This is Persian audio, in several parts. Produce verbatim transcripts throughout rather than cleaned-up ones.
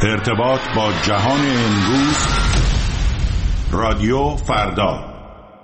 ارتباط با جهان امروز، رادیو فردا.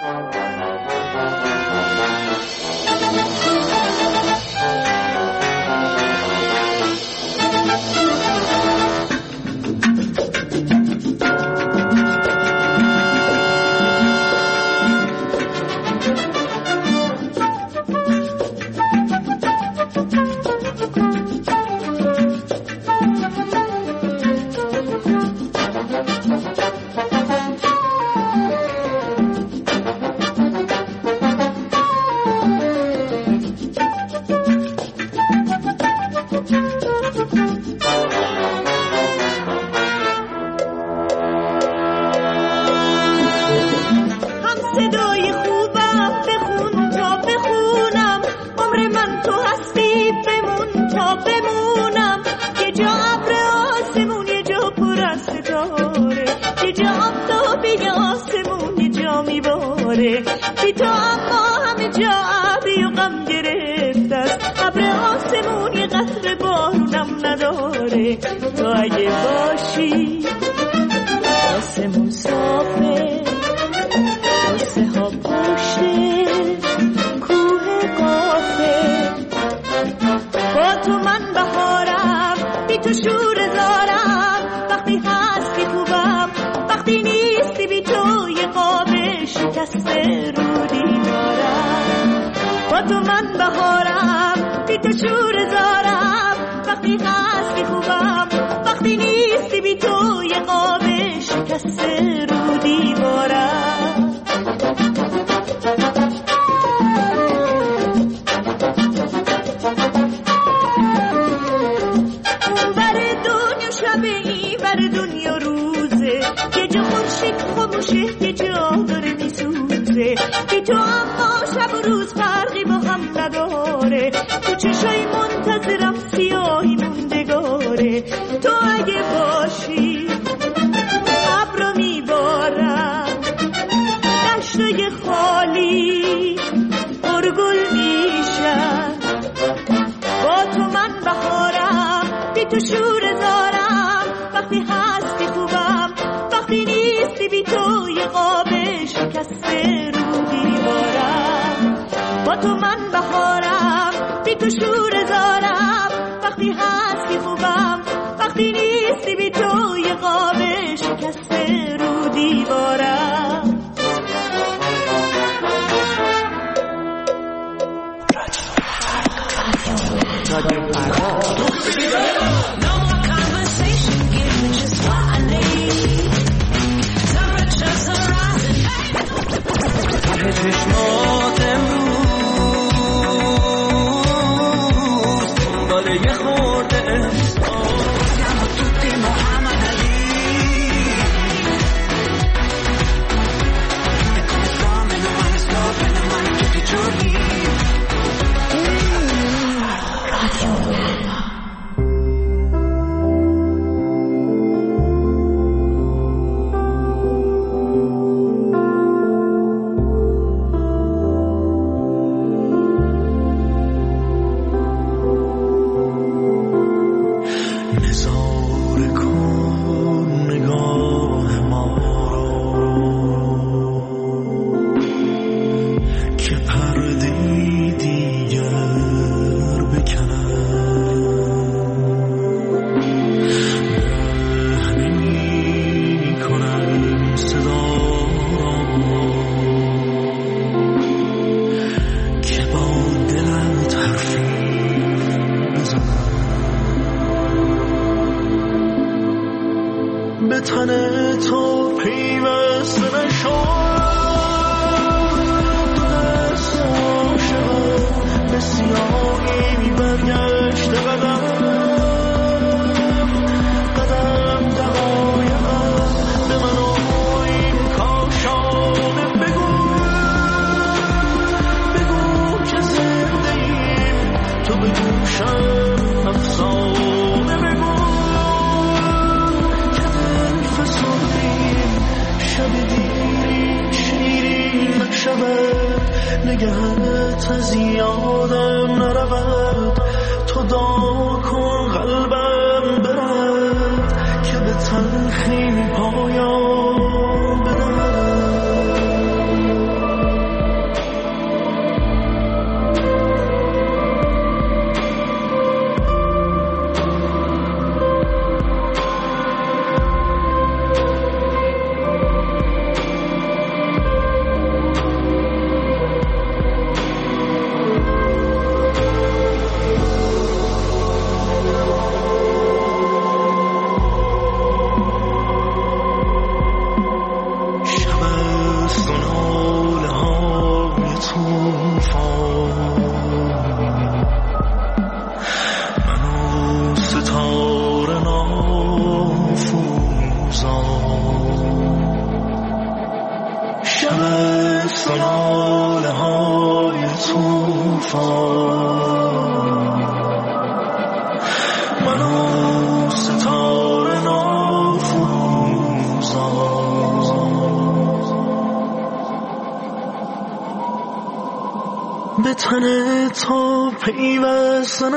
نگهت از یادم نرود، تو دعا کن قلبم برد که تن تو پیوسته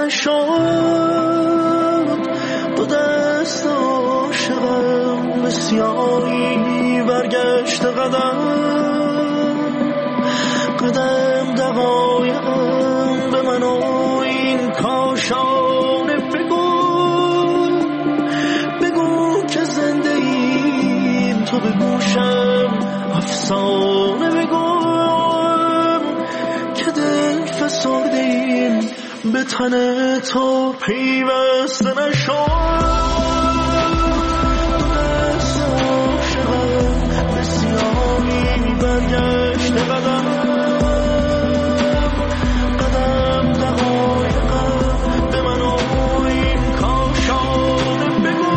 نشد، با دست عاشقم به سیاهی برگشت قدم قدم دقایقم به من و این کاشانه بگو بگو که زنده ایم، تو به گوشم افسانه بگو که دل فسرده ایم به تن تو پیوسته نشد. برگشت قدم قدم دقایقم به من و این کاشانه بگو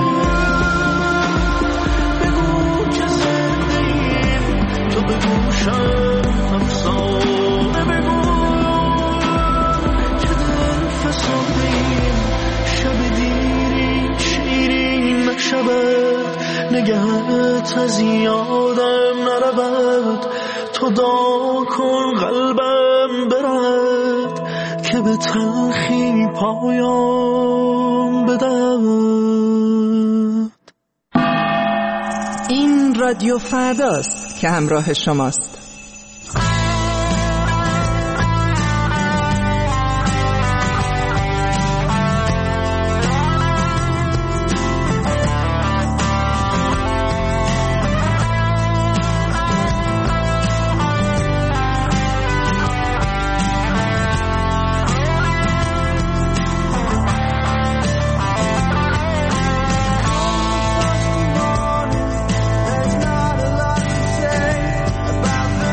بگو که زنده ایم، تو به گوشم افسانه بگو که دل فسرده ایم. شب دیری شیرین نشود، نگهت از یادم نرود، تو دعا کن قلبم برد که به تلخی پایان بدهد. این رادیو فرداست که همراه شماست. About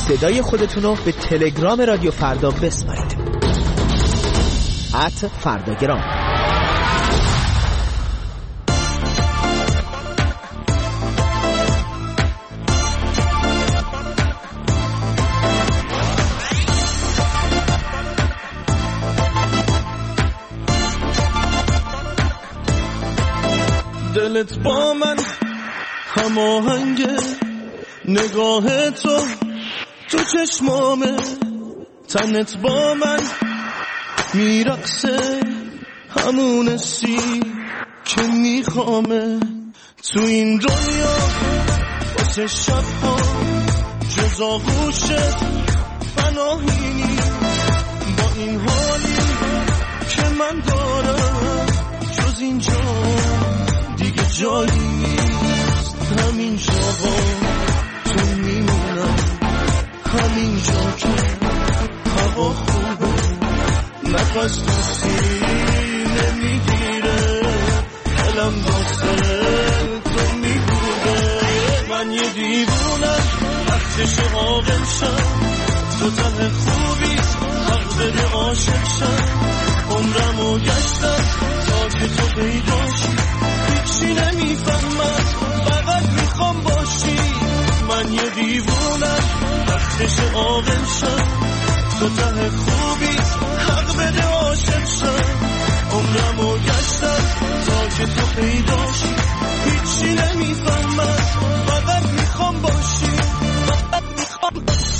صدای خودتون رو به تلگرام رادیو فردا بسپارید. ات فرداگرام. دلت با من هماهنگه، نگاه تو تو چشمامه، تنت با من میرقصه، همون سی که میخوامه. تو این دنیا واسه شبها جز آغوشت پناهی نیست، با این حالی که من دارم جز اینجا دیگه جایی نیست. همین جاها تو میمونم، همین جا که هوا خوبه، نفس تو سینه میگیره، دلم واسه تو میگوده. من یه دیوونم وقتش عاقل شم، تو ته خوبی حق بده عاشق شم. عمرمو گشتم تا که تو پیداشی، هیچی نمیفهمم فقط میخوام باشی. من یه دیوونم وقتش عاقل شم، تو ته خوبی حق بده عاشق شم. عمرمو گشتم تا که تو پیداشی، هیچی نمیفهمم فقط میخوام باشی، فقط میخوام باشی.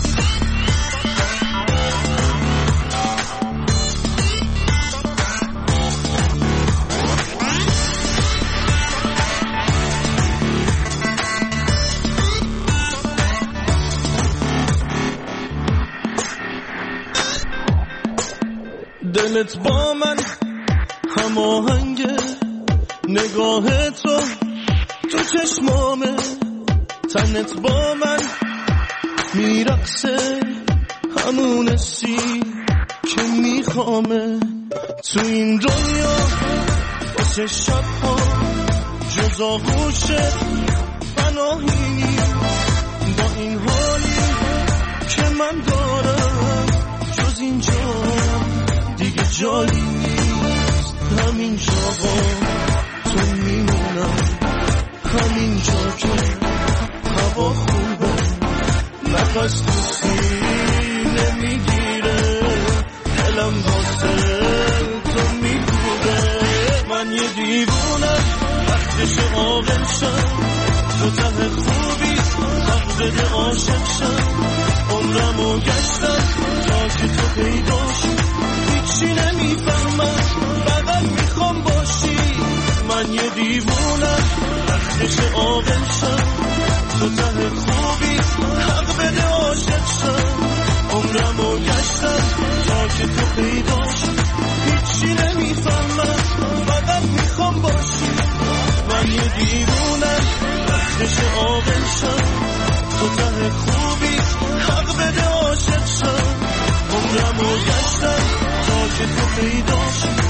دلت با من هماهنگه، نگاه تو تو چشمامه، تنت با من میرقصه، همون سی که میخوامه. تو این دنیا واسه شبها جز آغوشت پناهی نیست، با این حالی که من دارم جز اینجا دیگه جایی نیست. همین جاها تو میمونم، همین جا که هوا خوبه، نفس تو سینه میگیره، دلم واسه تو میگوده. من یه دیوونم وقتش عاقل شم، تو ته خوبی حق بده عاشق شم. عمرمو گشتم تا که تو پیداشی، هیچی نمیفهمم فقط میخوام باشی. من یه دیوونم وقتش عاقل شم، تو ته خوبی حق بده عاشق شم. عمرمو گشتم تا که تو پیداشی، هیچی نمیفهمم فقط میخوام باشی. من یه دیوونم وقتش عاقل شم، تو ته خوبی حق بده عاشق شم. عمرمو گشتم تا که تو پیداشی،